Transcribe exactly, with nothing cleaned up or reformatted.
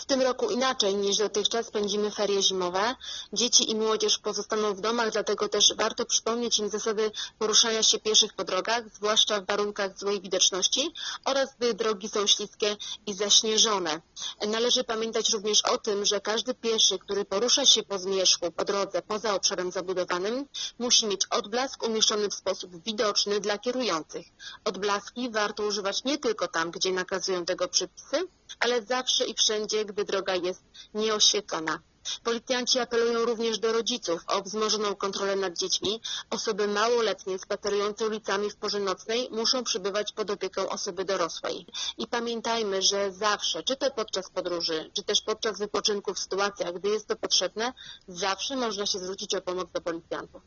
W tym roku inaczej niż dotychczas spędzimy ferie zimowe. Dzieci i młodzież pozostaną w domach, dlatego też warto przypomnieć im zasady poruszania się pieszych po drogach, zwłaszcza w warunkach złej widoczności oraz gdy drogi są śliskie i zaśnieżone. Należy pamiętać również o tym, że każdy pieszy, który porusza się po zmierzchu, po drodze poza obszarem zabudowanym, musi mieć odblask umieszczony w sposób widoczny dla kierujących. Odblaski warto używać nie tylko tam, gdzie nakazują tego przepisy, ale zawsze i wszędzie, gdy droga jest nieoświetlona. Policjanci apelują również do rodziców o wzmożoną kontrolę nad dziećmi. Osoby małoletnie spacerujące ulicami w porze nocnej muszą przybywać pod opieką osoby dorosłej. I pamiętajmy, że zawsze, czy to podczas podróży, czy też podczas wypoczynku w sytuacjach, gdy jest to potrzebne, zawsze można się zwrócić o pomoc do policjantów.